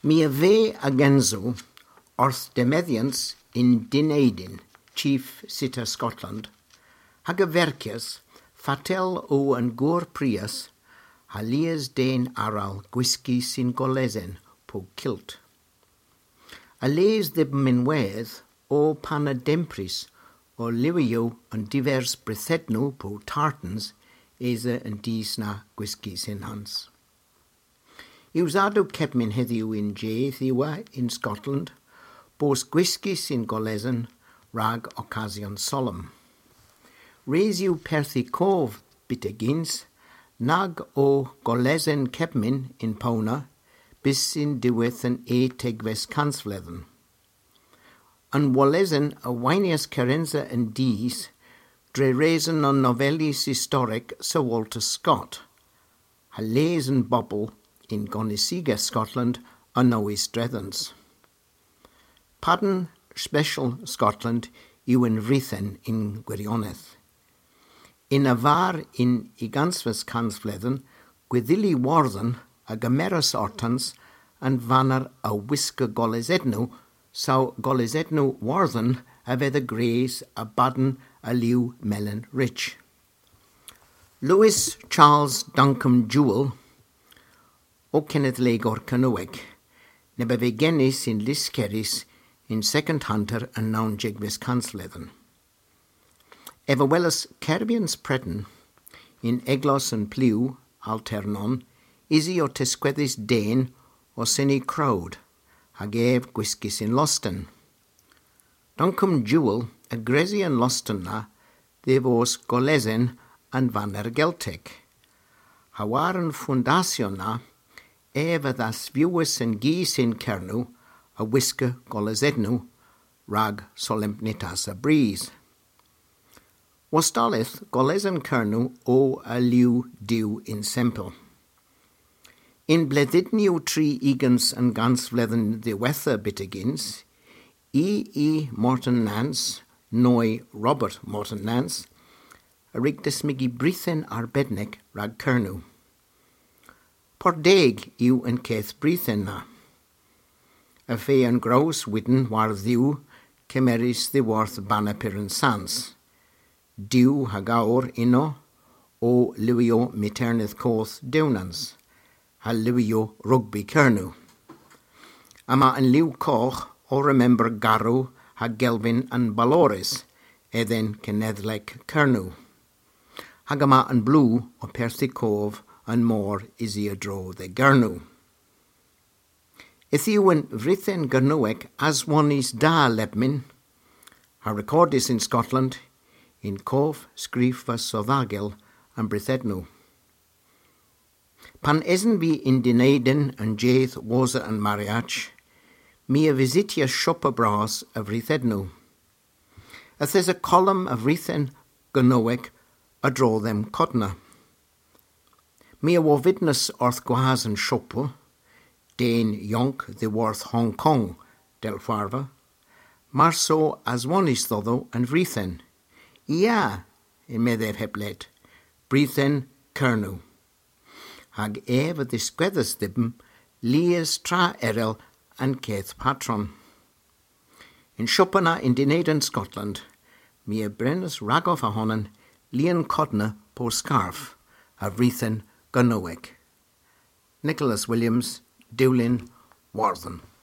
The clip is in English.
Mi a ve agenzo orth demeddians in Dinedin, chief Sitter Scotland, hag a vercias fatel o an gŵr prias halias den aral gwisgi sy'n golesen po kilt. A les ddib minwedd o pan a dempris o liwio an divers brithedno po tartans esa an dis na gwisgi sy'n hans. Iwsado cebmin heddiw in Jaith iwa in Scotland, bos gwisgi sy'n golesen rag occasion solemn. Reisiw perthi cof bitegins, nag o golesen cebmin in Pona, bis sy'n diwedd yn tegves cansfledden. Yn wolesen a wainias carenza yn dis, dre reisen on novellis historic Sir Walter Scott, ha les yn bobl in Gonisiga, Scotland, a Nois Drethans. Padden Special Scotland yw yn Rhythen in Gwirionedd. In a var in Igansfys Cansfledden, gwyddili warden a gameras ortans and vanar a whisker golesedno, sau golesedno warden a fedd a grace a baden a liw melon rich. Lewis Charles Duncombe Jewell, o Kenneth Legor Canoeg, neb a fe gennis in Liskeris in Second Hunter and Naun Jegvis Cansfledden. Efa welas Cerbians Preden in Eglos and Pliw, Alternon, isi o tesgweddus den o syni crowd, hag ef gwisgis in Losten. Duncombe Jewell, a gresi yn Losten na, ddefos golesen and vaner Geltic. Hawar yn fundasion na, ef a ddas fiwys yn gys in Cernu, a whisker golesednu, rag solemnitas a breeze. Wastolith golesen Cernu o a liw diw in Sempel. In bleddidniw tri igans yn gansfledden ddiwetha bitigins, E. Morton Nance, noi Robert Morton Nance, a rig dysmygu brithen arbednec rag Cernu. Pordeg yw yn ceth brithen na. A fe yn graws widden war ddiw cemeris ddiworth banapir yn sans. Diw hag awr uno o liwio maternydd coth dewnans, ha liwio rugby Cernu. Ama yn liw coch o remember garw ha gelfin yn baloris, edden cenedleg Cernu. Hag ama yn blw o perthi cof yn môr isi y dro dde Gernu. Yth yw yn frithen Gernweg aswonis da lebmin, ha recordis in Scotland, in cof, sgrif a soddagel yn brithednw. Pan esen fi in Dinedin yn Jaith Wosa yn Mariach, mi a visitia siopa bras a frithednw. Yth is a column of Rithen Gernweg a dro them codna. Mi a wo fitness orth gwahas yn siopa, den yonk the worth Hong Kong del farva, mar so aswonis ddodo yn Frithen. Ia, in meddef heblet, Brithen Cernu. Hag ef a ddisgweddus dibm, lias tra erel and ceth patron. In Siopana in Dinedin, Scotland, mi a brenus ragoff a honan, lian codna po scarf, a Brithen Gernweg. Nicholas Williams, Dewlin, Warthen.